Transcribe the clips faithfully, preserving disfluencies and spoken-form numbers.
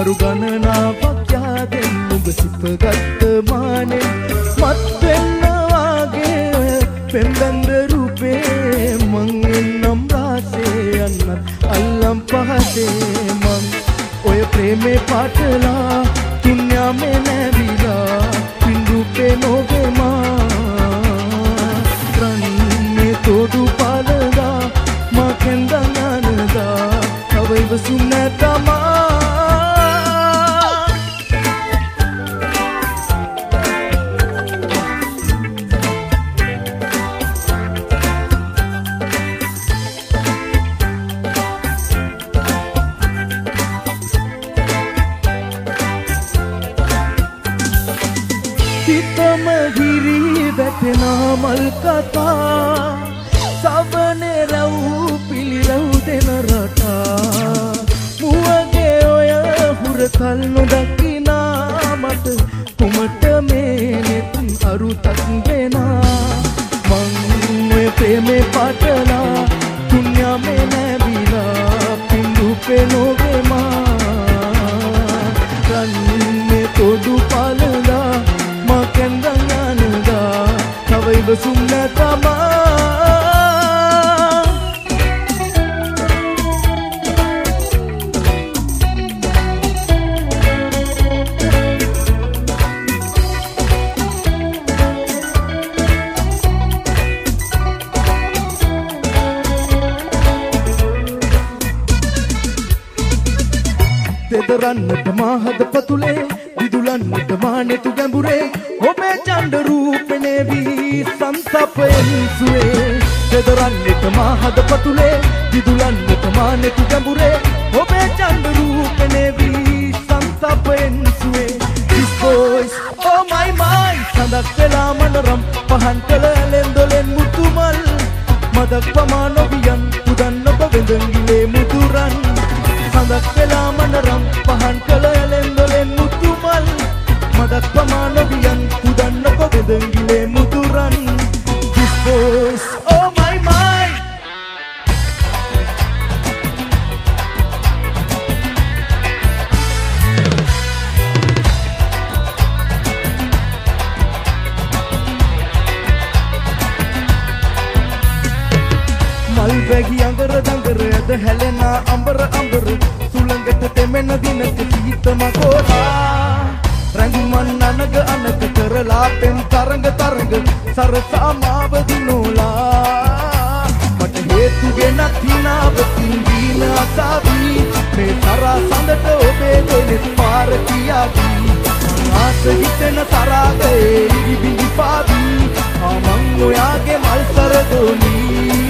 කරු ගණනාවක් යාදෙන් ඔබ සිපගත්ත මානෙන් මත් වෙන්න වාගේ පෙම්බැඳ රූපේ මං එන්නම් රාසේ යන්නත් අල්ලම් පහසේ මං ඔය ප්‍රේමේ පාටලා තුන්යාමේ නැවිලා පින්දුපේ නොවේ මා රන්නේ තෝඩු පාලලා මා කෙන්දනනදා තව ඉවසුම් නැතමා සිතම හිරි වැටෙනා මල් කතා සවනේ රව් පිළිරව් දෙන රටා මුවගේ ඔය හුරතල් නොදකිනා මට කුමට මේ නෙත් අරුතක් වෙනා මං ඔය ප්‍රේමේ පාටලා තුන්යාමේ නැවිලා පින්දුපේ නොවේ මා රන්නේ තොඩු පාලලා කෙන්දංගනදා තව ඉවසුම් නැතමා දෙදරන්නට මාහද පතුලේ විදුලන්නට මානෙතු ගැඹුරේ ඔබේ චණ්ඩ රූපනේ වී සංසපයෙන් සුවේ දෙදරන්නට මාහද පතුලේ විදුලන්නට මානෙතු ගැඹුරේ ඔබේ චණ්ඩ රූපනේ වී සංසපයෙන් සුවේ This voice oh my my සඳක් වෙලා මනරම් පහන් කළ ඇලෙන් දොලෙන් මුතුමල් මදක් පමා නොවියන් පුදන්න ඔබ වෙඳගිලේ මුදුරන් සඳක් වෙලා මනරම් පහන් කළ ඇලෙන් දොලෙන් මුතුමල් මදක් පමා නොවියන් පුදන්න ඔබ වෙඳගිලේ මුදුරන් This voice oh my my මල් වැගි අඟර දඟර ඇද හැලෙනා අඹර අඹර සුළඟට තෙමෙන දිනක සීතම කෝලා රංගුමන් නනග අනක කරලා පෙම් තරඟ තරඟ සරසා මාව දිනෝලා මට හේතු ගෙනත් හිනාවකින් දීන අසාවී මේ තරා සඳට ඔබේ දෙනෙත් පාර කියාවී ආස හිතෙන තරාගේ ඉදි බිඳි පාවී ආමං ඔයාගේ මල් සරදෝනී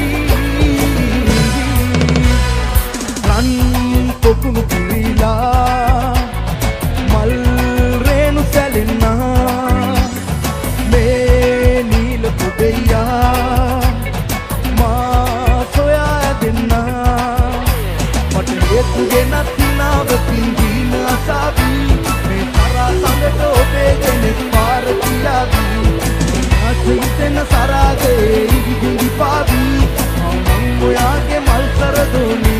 රන් කොකුණු පිරීලා මල් රේණු සැලෙන්නා මේ නීල පුබෙයා මා සොයා දෙන්නා මට හේතු ගෙනත් හිනාවකින් දීන අසාවී මේ තරා සඳට ඔබේ දෙනෙත් පාර කියාවී ආස හිතෙන සරාගේ ඉදි බිඳි පාවී ආමං ඔයාගේ මල් සරදෝනී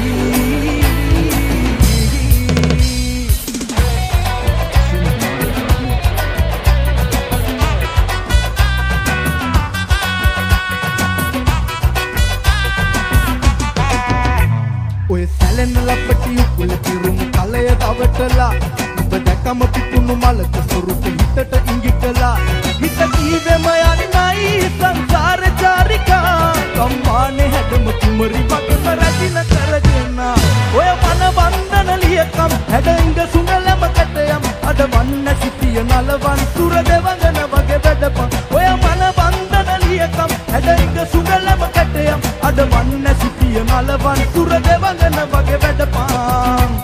ඔය සැලෙන ලපටි උකුල තිරුම් කලය දවටලා ඔබ දැකම පිපුණු මලක ස්වරූප හිතට ඉඟිටලා හිත කීවෙම යන්නයි සංසාර චාරිකා කම්මානේ හැඩම කුමරි වගම රැදින කරගෙන ඔය මන වන්දන ලියකම් හැඩින්ග සුඟලම කැටයම් අද වන්න සිටිය නලවන් සුර දෙවඟන වගේ වැඩපන් ඔය මන වන්දන ලියකම් හැඩින්ග සුඟලම කැටයම් අද වන්න සිටිය නලවන් සුර දෙවඟන වගේ වැඩපන්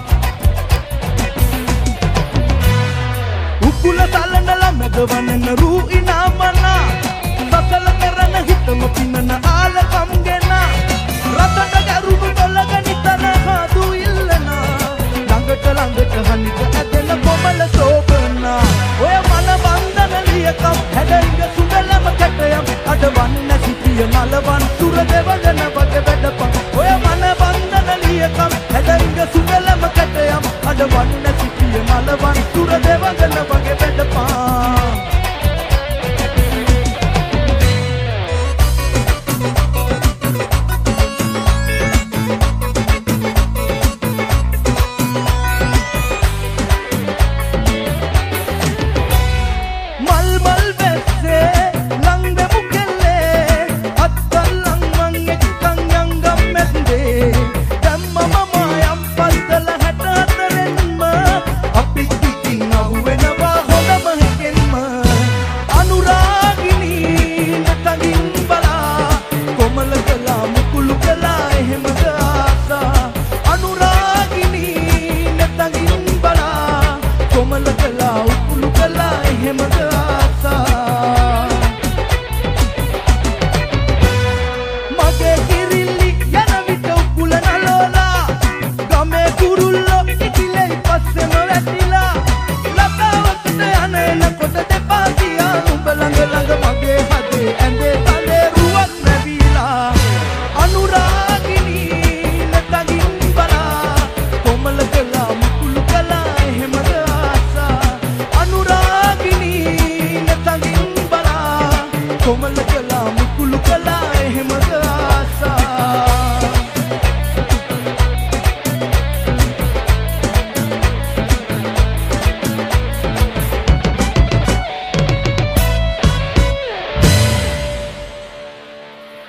උකුල තලන ළමද වනන රූ ඉනාමනා සසල කරන හිතම පිනන ආලකම් ගෙන රතට ගැරුණු තොලග නිතර හදු ඉල්ලන ළඟට ළඟට හනික ඇදෙන කොමල සෝපනා ඔය මන වන්දන ලියකම් හැඩින්ග සුඟලම කැටයම් අද වන්න සිටිය නලවන් සුර දෙවඟන වගේ වැඩපන් ඔය මන වන්දන ලියකම් හැඩින්ග සුඟලම කැටයම් අද වන්න සිටිය නලවන් තුර දෙවඟන වගේ වැඩපා Kala